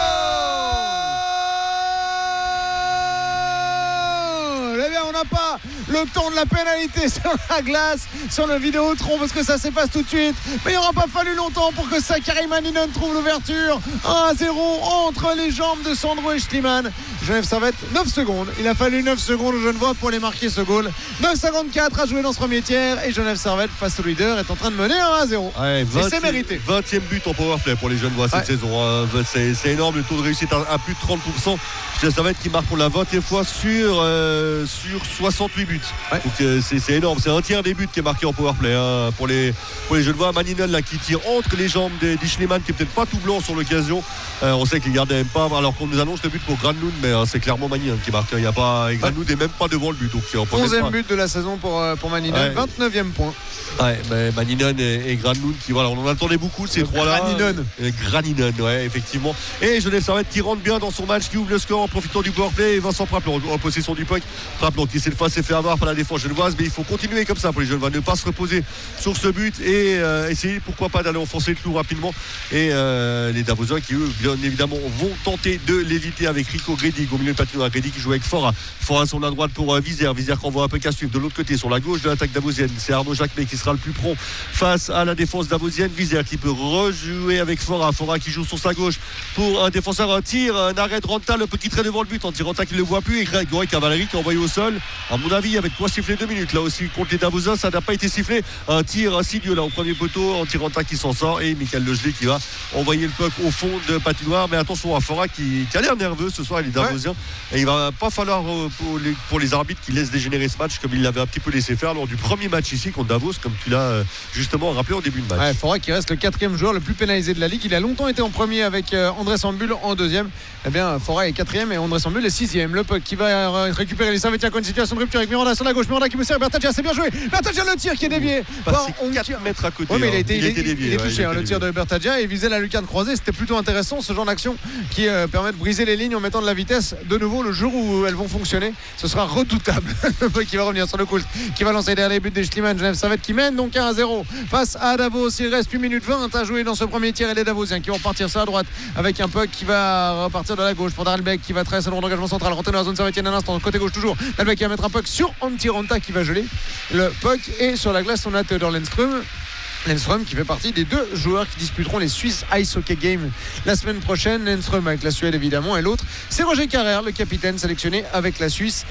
On n'a pas le temps de la pénalité sur la glace, sur le Vidéotron, parce que ça s'efface tout de suite, mais il n'aura pas fallu longtemps pour que Sakari Maninen trouve l'ouverture. 1-0 entre les jambes de Sandro Schliemann. Genève Servette 9 secondes, il a fallu 9 secondes aux Genevois pour aller marquer ce goal. 9,54 à jouer dans ce premier tiers, et Genève Servette face au leader est en train de mener 1-0. Ouais, et c'est mérité. 20e but en powerplay pour les Genevois cette saison. C'est énorme, le taux de réussite à plus de 30%. Genève Servette qui marque pour la 20e fois sur 68 buts. Ouais. Donc c'est énorme, c'est un tiers des buts qui est marqué en powerplay pour les Genevois. Maninen là qui tire entre les jambes d'Ischleman, qui est peut-être pas tout blanc sur l'occasion. On sait que les gardiens n'aiment pas, alors qu'on nous annonce le but pour Granlund, mais c'est clairement Maninen qui marque. Il y a pas, Granlund n'est même pas devant le but. Donc 11e but de la saison pour Maninen, 29e point. Ouais, Mannion et Granlund qui voilà, on en attendait beaucoup de ces trois-là. Granlund, ouais, effectivement. Et Genève Servette qui rentre bien dans son match, qui ouvre le score en profitant du powerplay. Et Vincent Praplan en possession du puck. Praplan qui cette fois s'est fait avoir par la défense genevoise, mais il faut continuer comme ça pour les Genevois, ne pas se reposer sur ce but et essayer pourquoi pas d'aller enfoncer le clou rapidement. Et les Davosiens qui eux bien évidemment vont tenter de l'éviter avec Rico Gredig au milieu de patinoire. Gredig qui joue avec Fora sur la droite pour Vizère qui envoie un peu qu'à suivre de l'autre côté sur la gauche de l'attaque davosienne. C'est Arnaud Jacquemet qui sera le plus prompt face à la défense davosienne. Vizère qui peut rejouer avec Fora qui joue sur sa gauche pour un défenseur, un tir, un arrêt de Ranta, le petit trait devant le but, Ranta qui ne le voit plus et Grégory Cavalerie qui est envoyé au sol. À mon avis, avec quoi siffler 2 minutes là aussi contre les Davosiens, ça n'a pas été sifflé. Un tir insidieux là au premier poteau, Ranta qui s'en sort et Michael Legelé qui va envoyer le puck au fond de patinoire. Mais attention à Fora qui a l'air nerveux ce soir, les Davosiens, et il va pas falloir pour les arbitres qui laissent dégénérer ce match comme il l'avait un petit peu laissé faire lors du premier match ici contre Davos, comme tu l'as justement rappelé au début de match. Fora qui reste le 4e joueur le plus pénalisé de la ligue. Il a longtemps été en premier avec André Sambul en 2e. Eh bien, Fora est 4e et André Sambul est 6e. Le puck qui va récupérer les Servetiens, une situation de rupture avec Miranda sur la gauche. Miranda qui me sert, Bertaggia, c'est bien joué. Bertaggia, le tir qui est dévié. C'est 4 mètres à côté. Ouais, mais il a été dévié. Il est touché, le tir de Bertaggia, et visait la lucarne croisée. C'était plutôt intéressant ce genre d'action qui permet de briser les lignes en mettant de la vitesse. De nouveau, le jour où elles vont fonctionner, ce sera redoutable. Le puck qui va revenir sur le coup, qui va lancer derrière les buts des Schliemann. Genève Servette qui mène donc 1-0 face à Davos. Il reste 8 minutes 20 à jouer dans ce premier tir et les Davosiens qui vont partir sur la droite avec un puck qui va repartir de la gauche pour Dalbec qui va traverser le rond d'engagement central, rentrer dans la zone servétienne un instant, côté gauche toujours. Dalbec qui va mettre un puck sur Ranta qui va geler le puck, et sur la glace on a Theodor Lennström qui fait partie des 2 joueurs qui disputeront les Swiss Ice Hockey Games la semaine prochaine. Lennström avec la Suède évidemment, et l'autre c'est Roger Carrère, le capitaine sélectionné avec la Suisse.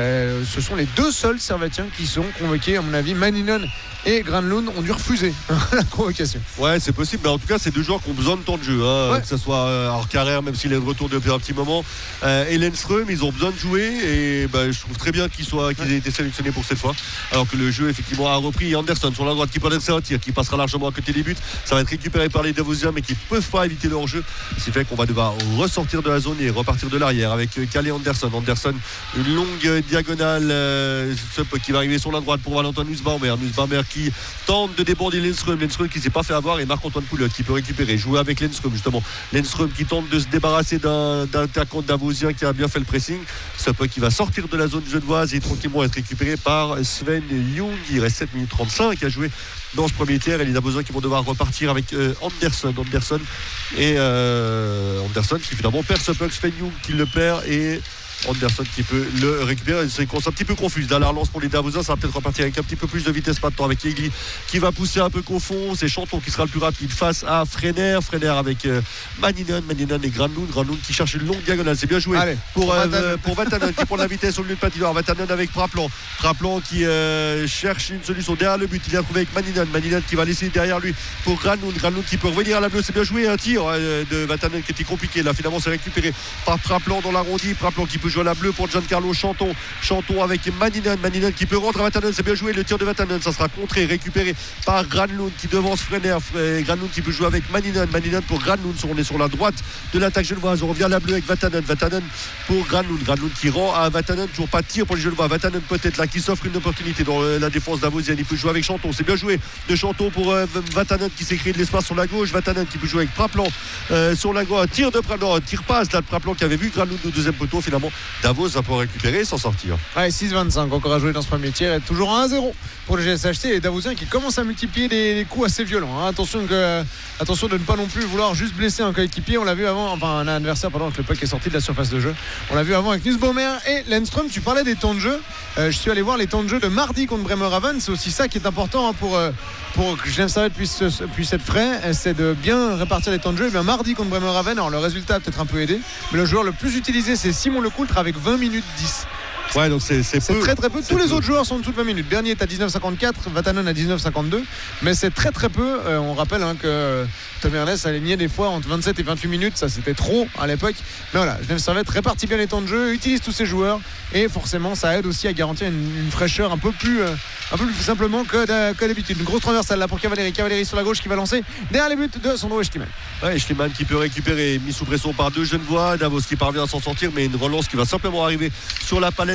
Ce sont les 2 seuls Servetiens qui sont convoqués. À mon avis, Mannion et Granlund ont dû refuser la convocation. Ouais, c'est possible, mais en tout cas c'est 2 joueurs qui ont besoin de temps de jeu, que ce soit Carrère, même s'il est de retour depuis un petit moment, et Lennström, ils ont besoin de jouer, et je trouve très bien qu'ils aient été sélectionnés pour cette fois, alors que le jeu effectivement a repris. Anderson sur la droite qui peut être un tir qui passera largement à côté des buts, ça va être récupéré par les Davosiens mais qui ne peuvent pas éviter leur jeu, ce qui fait qu'on va devoir ressortir de la zone et repartir de l'arrière avec Calais Anderson, une longue diagonale qui va arriver sur la droite pour Valentin Nussbaumer qui tente de déborder Lennström qui ne s'est pas fait avoir, et Marc-Antoine Pouliot qui peut récupérer, jouer avec Lennström justement. Lennström qui tente de se débarrasser d'un attaquant davosien qui a bien fait le pressing. Ce puck qui va sortir de la zone genevoise et tranquillement être récupéré par Sven Ljung. Il reste 7 minutes 35 à jouer dans ce premier tiers, et les Davosiens qui vont devoir repartir avec Anderson et Anderson qui finalement perd ce puck. Sven Ljung qui le perd et Anderson qui peut le récupérer. C'est un petit peu confus dans la relance pour les Davosiens. Ça va peut-être repartir avec un petit peu plus de vitesse maintenant avec Egli qui va pousser un peu qu'au fond. C'est Chanton qui sera le plus rapide face à Frener avec Mannion et Granlund qui cherche une longue diagonale. C'est bien joué. Allez, pour Vatanen qui prend la vitesse au milieu de patinoire. Vatanen avec Praplan qui cherche une solution derrière le but. Il a trouvé avec Mannion qui va laisser derrière lui pour Granlund qui peut revenir à la bleue. C'est bien joué. Un tir de Vatanen qui était compliqué là, finalement c'est récupéré par Praplan dans l'arrondi. Praplan qui peut jouer à la bleue pour Giancarlo Chanton avec Mannion qui peut rentrer à Vatanen. C'est bien joué, le tir de Vatanen, ça sera contré, récupéré par Granlund qui devance Frener. Granlund qui peut jouer avec Mannion pour Granlund. On est sur la droite de l'attaque genevoise. On revient à la bleue avec Vatanen pour Granlund qui rend à Vatanen. Toujours pas de tir pour les Genevois. Vatanen peut-être là qui s'offre une opportunité dans la défense davosienne. Il peut jouer avec Chanton. C'est bien joué de Chanton pour Vatanen qui s'est créé de l'espace sur la gauche. Vatanen qui peut jouer avec Praplan sur la gauche. Tir de Praplan, tir passe là de Praplan qui avait vu Granlund au 2e poteau. Finalement Davos va pouvoir récupérer et s'en sortir. 6-25 encore à jouer dans ce premier tir, et toujours 1-0 pour le GSHC, et les Davosiens qui commencent à multiplier des coups assez violents. Attention de ne pas non plus vouloir juste blesser un coéquipier. On l'a vu avant, un adversaire pendant que le puck est sorti de la surface de jeu. On l'a vu avant avec Nussbaumer et Lennström. Tu parlais des temps de jeu. Je suis allé voir les temps de jeu de mardi contre Bremerhaven. C'est aussi ça qui est important pour que Genève Servette puisse être frais, c'est de bien répartir les temps de jeu. Et bien mardi contre Bremerhaven, alors le résultat a peut-être un peu aidé, mais le joueur le plus utilisé c'est Simon Lecoultre avec 20 minutes 10. Ouais, donc c'est très très peu. Tous les autres joueurs sont en dessous de 20 minutes. Bernier est à 19,54, Vatanen à 19,52, mais c'est très très peu. On rappelle que Tom Ernest alignait des fois entre 27 et 28 minutes, ça c'était trop à l'époque. Mais voilà, Genève Servette répartit bien les temps de jeu, utilise tous ses joueurs, et forcément ça aide aussi à garantir une fraîcheur un peu plus simplement que d'habitude. Une grosse transversale là pour Cavalieri sur la gauche qui va lancer derrière les buts de Sandro Schliemann. Ouais, Schliemann qui peut récupérer, mis sous pression par 2 Genevois. Davos qui parvient à s'en sortir, mais une relance qui va simplement arriver sur la palette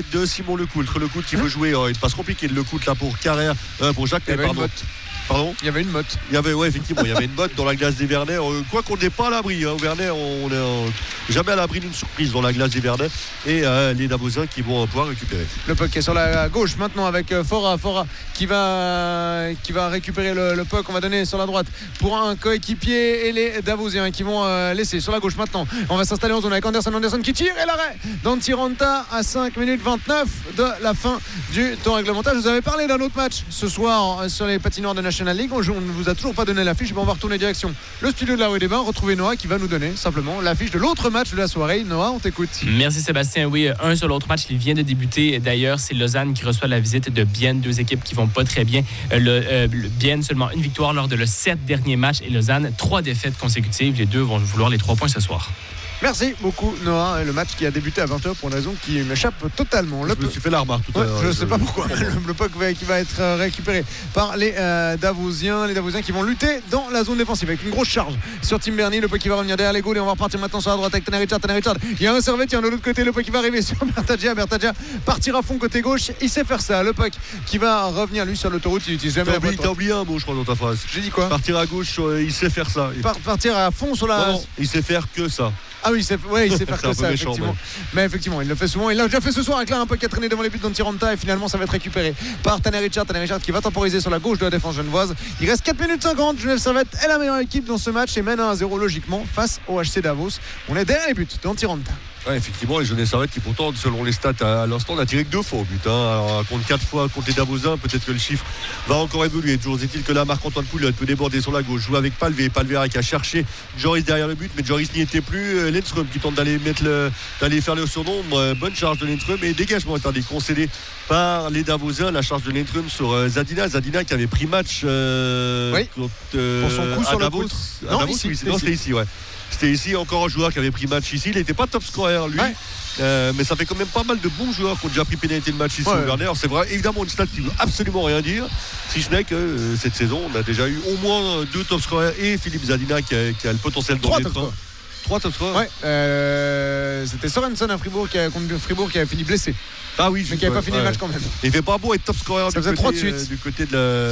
tête de Simon Lecoultre qui veut jouer une passe compliquée de Lecoultre là pour Carrère, pour Jacques, pardon. Il y avait une motte. Effectivement, il y avait une motte dans la glace des Vernets. Quoi qu'on n'est pas à l'abri, au Vernet, on n'est jamais à l'abri d'une surprise dans la glace des Vernets. Et les Davosiens qui vont pouvoir récupérer. Le puck est sur la gauche maintenant avec Fora qui va récupérer le puck. On va donner sur la droite pour un coéquipier et les Davosiens qui vont laisser sur la gauche maintenant. On va s'installer en zone avec Anderson qui tire et l'arrêt d'Antiranta à 5 minutes 29 de la fin du temps réglementaire. Je vous avais parlé d'un autre match ce soir sur les patinoires de National League. On ne vous a toujours pas donné l'affiche. On va retourner direction le studio de la rue des Bains, retrouver Noah qui va nous donner simplement l'affiche de l'autre match de la soirée. Noah, on t'écoute. Merci Sébastien. Oui, un sur l'autre match, il vient de débuter. D'ailleurs, c'est Lausanne qui reçoit la visite de Bienne, deux équipes qui vont pas très bien. Bienne seulement une victoire lors de 7 derniers matchs et Lausanne 3 défaites consécutives. Les deux vont vouloir les 3 points ce soir. Merci beaucoup Noah. Le match qui a débuté à 20h pour une raison qui m'échappe totalement. Je me suis fait la remarque tout à l'heure. Je ne sais pas pourquoi. Le puck qui va être récupéré par les Davosiens. Les Davosiens qui vont lutter dans la zone défensive avec une grosse charge sur Tim Bernie. Le puck qui va revenir derrière les goals et on va repartir maintenant sur la droite avec Tanner Richard. Il y a un Servetien de l'autre côté. Le puck qui va arriver sur Bertagia. Bertagia partir à fond côté gauche. Il sait faire ça. Le puck qui va revenir lui sur l'autoroute. Il n'utilise jamais la voiture. T'as oublié un mot je crois dans ta phrase. J'ai dit quoi? Partir à gauche, il sait faire ça. Partir à fond sur la... Non, il sait faire que ça. Ah oui, il sait faire que ça, méchant, effectivement. Mais effectivement, il le fait souvent. Il l'a déjà fait ce soir avec là un peu qui a traîné devant les buts d'Antiranta et finalement ça va être récupéré par Tanner Richard. Tanner Richard qui va temporiser sur la gauche de la défense genevoise. Il reste 4 minutes 50. Genève Servette est la meilleure équipe dans ce match et mène 1-0 logiquement face au HC Davos. On est derrière les buts d'Antiranta. Ouais, effectivement, les Genève Servette qui pourtant, selon les stats à l'instant, n'a tiré que 2 fois au but. Alors, contre 4 fois contre les Davosiens, peut-être que le chiffre va encore évoluer. Toujours est-il que là, Marc-Antoine Pouliot peut déborder sur la gauche, joue avec Palvé qui a cherché Joris derrière le but, mais Joris n'y était plus. Lindström qui tente d'aller faire le surnombre. Bonne charge de Lindström et dégagement est concédé par les Davosiens. La charge de Lindström sur Zadina qui avait pris match pour son coup sur Davos. Non, c'était ici, ouais. C'était ici encore un joueur qui avait pris match ici. Il n'était pas top scorer lui, mais ça fait quand même pas mal de bons joueurs qui ont déjà pris pénalité de match ici au Vernet. Alors c'est vrai, évidemment une stat qui ne veut absolument rien dire, si ce n'est que cette saison on a déjà eu au moins 2 top scorers et Philippe Zadina qui a le potentiel dans les 3 top scorers. C'était Sorensen à Fribourg contre Fribourg qui avait fini blessé. Ah oui, mais qui n'avait pas fini le match quand même. Il fait pas beau être top scorer du côté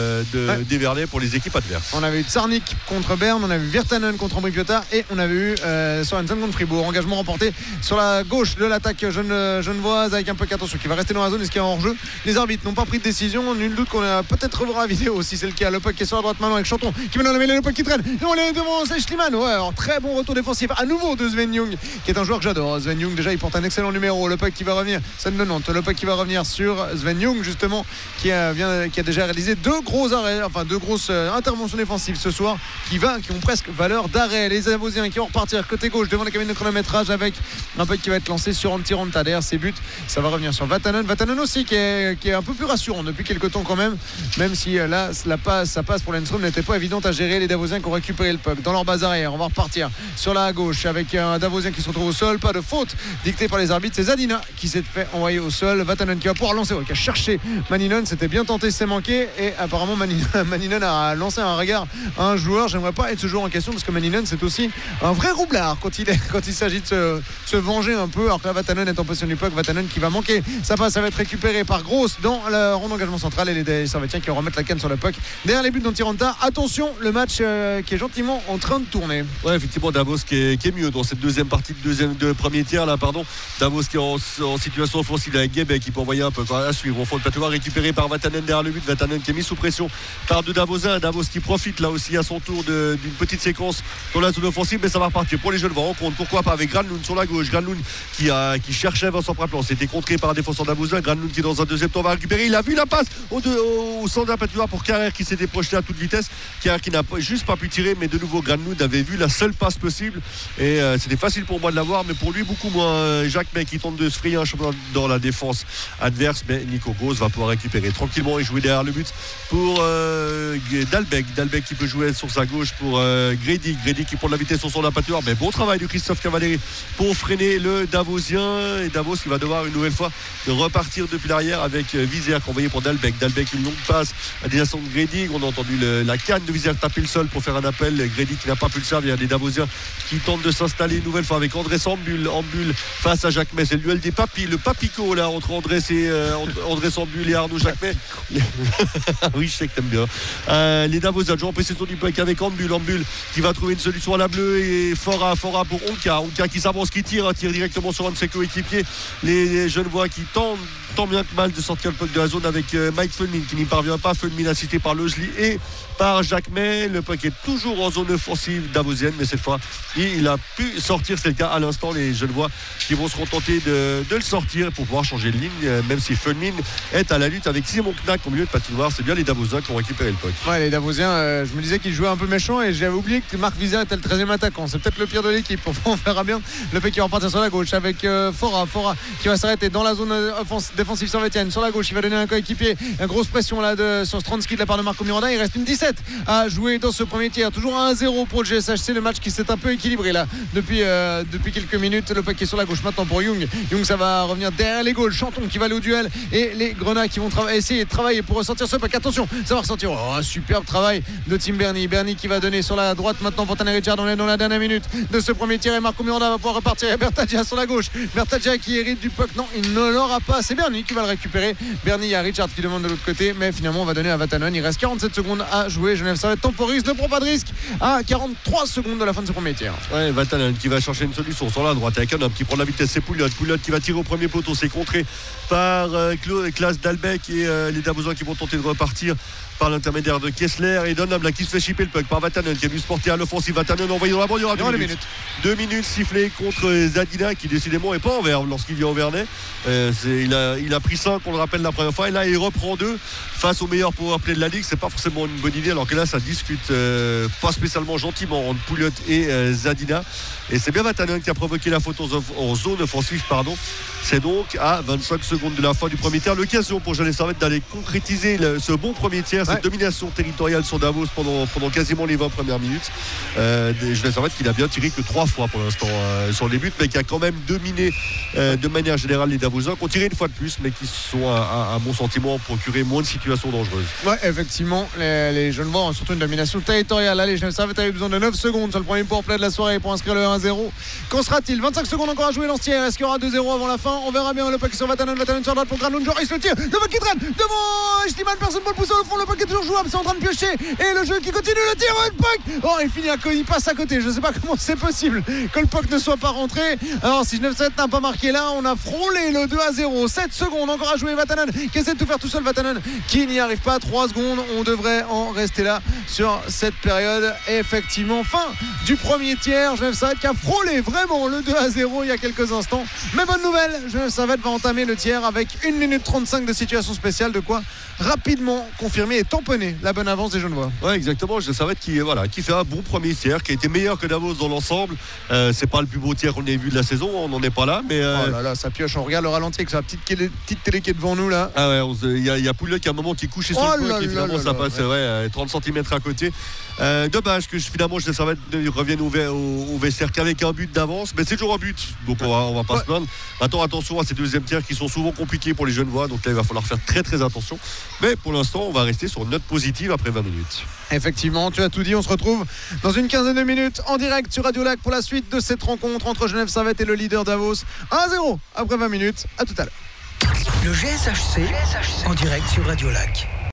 des Vernets pour les équipes adverses. On avait eu Tsarnik contre Berne, on avait eu Virtanen contre Ambri-Piotta et on avait eu Sorensen contre Fribourg. Engagement remporté sur la gauche de l'attaque genevoise avec un peu d'attention qui va rester dans la zone. Est-ce qu'il y a un hors-jeu? Les arbitres n'ont pas pris de décision. Nul doute qu'on va peut-être revoir la vidéo si c'est le cas. Le puck qui est sur la droite maintenant avec Chanton qui met dans la mêlée, le puck qui traîne. Et on est devant Schliemann. Ouais, alors très bon retour défensif à nouveau de Sven Jung qui est un joueur que j'adore. Sven Jung déjà il porte un excellent numéro. Le puck qui va revenir, c'est de Nantes. Le puck qui va revenir sur Sven Jung justement qui a déjà réalisé 2 gros arrêts, enfin 2 grosses interventions défensives ce soir qui ont presque valeur d'arrêt. Les Davosiens qui vont repartir côté gauche devant la cabine de chronométrage avec un puck qui va être lancé sur Antiranta. Derrière ses buts, ça va revenir sur Vatanen aussi qui est un peu plus rassurant depuis quelques temps quand même si là sa passe pour Lindström n'était pas évidente à gérer. Les Davosiens qui ont récupéré le puck dans leur base arrière. On va repartir sur la gauche avec un Davosien qui se retrouve au sol, pas de faute dictée par les arbitres. C'est Zadina qui s'est fait envoyer au sol. Vatanen qui va pouvoir lancer, qui a cherché Maninen, c'était bien tenté, c'est manqué et apparemment Maninen a lancé un regard à un joueur. J'aimerais pas être ce joueur en question parce que Maninen c'est aussi un vrai roublard quand il s'agit de se venger un peu, alors que là Vatanen est en possession du puck. Vatanen qui va manquer, ça va être récupéré par Gross dans le rond d'engagement central et les Servetiens qui vont remettre la canne sur le puck derrière les buts d'Antiranta. Attention, le match qui est gentiment en train de tourner. Ouais, effectivement, Davos qui est mieux dans cette deuxième partie de premier tiers là, pardon. Davos qui est en situation offensive avec Guébet qui peut envoyer un peu à suivre au fond de patinoire, récupéré par Vatanen derrière le but. Vatanen qui est mis sous pression par 2 Davosiens. Davos qui profite là aussi à son tour d'une petite séquence dans la zone offensive, mais ça va repartir pour les Genevois. On compte pourquoi pas avec Granlund sur la gauche. Granlund qui cherchait Vincent Praplan, c'était contré par un défenseur davosien. Granlund qui dans un deuxième temps va récupérer. Il a vu la passe au centre de la patinoire pour Carrère qui s'était projeté à toute vitesse. Carrère qui n'a juste pas pu tirer, mais de nouveau Granlund avait vu la seule passe possible et c'était facile pour moi de l'avoir, mais pour lui beaucoup moins. Jacques May qui tente de se frayer un chemin dans la défense adverse, mais Nico Gross va pouvoir récupérer tranquillement et jouer derrière le but pour Dalbec qui peut jouer sur sa gauche pour Grady qui prend de la vitesse sur son patinoire, mais bon travail de Christophe Cavalieri pour freiner le Davosien et Davos qui va devoir une nouvelle fois repartir depuis l'arrière avec Vizère envoyé pour Dalbec une longue passe à destination de Grady. On a entendu la canne de Vizère taper le sol pour faire un appel. Grady qui n'a pas pu le servir. Il y a des Davosiens qui tentent de s'installer une nouvelle fois avec André en bulle face à Jacques May. C'est le duel des papis, le papico là entre André Sambul et Arnaud Jacquemet. Oui, je sais que t'aimes bien. Les Davosiens jouent en possession du puck avec Ambul qui va trouver une solution à la bleue et Fora pour Onka qui s'avance, qui tire directement sur un de ses coéquipiers. Les Genevois qui tentent tant bien que mal de sortir le puck de la zone avec Mike Fulmin qui n'y parvient pas. Fulmin assisté par Lojli et par Jacquemet. Le puck est toujours en zone offensive davosienne, mais cette fois il a pu sortir. C'est le cas à l'instant. Les Genevois qui vont se contenter de le sortir pour pouvoir changer de ligne, même si Fulmin est à la lutte avec Simon Knack au milieu de patinoire. C'est bien les Davosiens qui ont récupéré le puck. Ouais, les Davosiens, je me disais qu'ils jouaient un peu méchant et j'avais oublié que Marc Vizère était le 13e attaquant. C'est peut-être le pire de l'équipe. On verra bien. Le puck qui va repartir sur la gauche avec Fora qui va s'arrêter dans la zone défensive Saint-Étienne. Sur la gauche, il va donner un coéquipier. Une grosse pression là sur Stransky de la part de Marco Miranda. Il reste une 17 à jouer dans ce premier tiers. Toujours 1-0 pour le GSHC. Le match qui s'est un peu équilibré là depuis quelques minutes. Le puck est sur la gauche maintenant pour Young. Ça va revenir derrière les goals. Chanton qui va aller au duel et les Grenats qui vont essayer de travailler pour ressortir ce puck. Attention, ça va ressortir. Oh, superbe travail de Tim Bernie qui va donner sur la droite maintenant pour Tanner Richard. On est dans la dernière minute de ce premier tir et Marco Miranda va pouvoir repartir. Et Bertagia sur la gauche. Bertagia qui hérite du puck. Non, il ne l'aura pas. C'est Bernie qui va le récupérer. Bernie, il y a Richard qui demande de l'autre côté, mais finalement on va donner à Vatanen. Il reste 47 secondes à jouer. Genève Servette temporise, ne prend pas de risque à 43 secondes de la fin de ce premier tir. Ouais, Vatanen qui va chercher une solution sur la droite avec un homme qui prend la vitesse. C'est Pouliot qui va tirer au premier poteau. C'est contré par Klaas Dalbec et les Davosiens qui vont tenter de repartir par l'intermédiaire de Kessler et Dunham là qui se fait chipper le puck par Vatanen qui a dû se porter à l'offensive. Vatanen envoyé dans la bande. Il y aura 2 minutes sifflées contre Zadina qui décidément n'est pas en verve lorsqu'il vient au Vernet. Il a pris 5, on le rappelle, la première fois et là il reprend 2 face au meilleur powerplay de la ligue. C'est pas forcément une bonne idée alors que là ça discute pas spécialement gentiment entre Pouliot et Zadina et c'est bien Vatanen qui a provoqué la faute en zone offensive. C'est donc à 25 secondes de la fin du premier tiers l'occasion pour Genève Servette d'aller concrétiser ce bon premier tiers, cette domination territoriale sur Davos pendant quasiment les 20 premières minutes. Genève Servette qui n'a bien tiré que 3 fois pour l'instant sur les buts, mais qui a quand même dominé de manière générale les Davosiens, qui ont tiré une fois de plus, mais qui se sont à mon sentiment procuré moins de situations dangereuses. Ouais, effectivement, les Genevois ont surtout une domination territoriale. Allez, Genève Servette a eu besoin de 9 secondes sur le premier powerplay de la soirée pour inscrire le 1-0. Qu'en sera-t-il? 25 secondes encore à jouer dans ce tiers. Est-ce qu'il y aura 2-0 avant la fin? On verra bien. Le puck sur Vatanen sur droite pour Granlund. Joris le tir. Le puck qui traîne devant Schliemann. Personne ne peut le pousser au fond. Le puck est toujours jouable. C'est en train de piocher. Et le jeu qui continue. Le tir. Le puck. Oh, il passe à côté. Je ne sais pas comment c'est possible que le puck ne soit pas rentré. Alors, si Genève Servette n'a pas marqué là, on a frôlé le 2-0. 7 secondes encore à jouer. Vatanen qui essaie de tout faire tout seul. Vatanen qui n'y arrive pas. 3 secondes. On devrait en rester là sur cette période. Et effectivement, fin du premier tiers. Genève Servette qui a frôlé vraiment le 2-0 il y a quelques instants. Mais bonne nouvelle, Genève Servette va entamer le tiers avec 1 minute 35 de situation spéciale, de quoi rapidement confirmer et tamponner la bonne avance des Genevois. Ouais, exactement. Genève Servette qui fait un bon premier tiers, qui a été meilleur que Davos dans l'ensemble. C'est pas le plus beau tiers qu'on ait vu de la saison, on n'en est pas là, mais oh là là, ça pioche. On regarde le ralenti avec sa petite télé qui est devant nous là. Ah ouais, il y a Pouliot qui à un moment qui est couché sur le puck et finalement ça passe 30 cm à côté. Dommage que finalement Genève Servette revienne au vestiaire qu'avec un but d'avance, mais c'est toujours un but, donc on va pas se plaindre. Maintenant attention à ces deuxièmes tiers qui sont souvent compliqués pour les Genevois, donc là il va falloir faire très très attention, mais pour l'instant on va rester sur une note positive après 20 minutes. Effectivement, tu as tout dit. On se retrouve dans une quinzaine de minutes en direct sur Radio Lac pour la suite de cette rencontre entre Genève Servette et le leader Davos. 1-0 après 20 minutes. À tout à l'heure. Le GSHC en direct sur Radio Lac.